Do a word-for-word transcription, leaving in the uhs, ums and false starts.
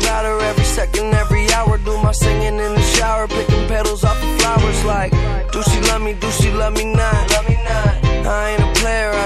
about her every second, every hour. Do my singing in the shower, picking petals off the flowers like, do she love me, do she love me not? I ain't a player, I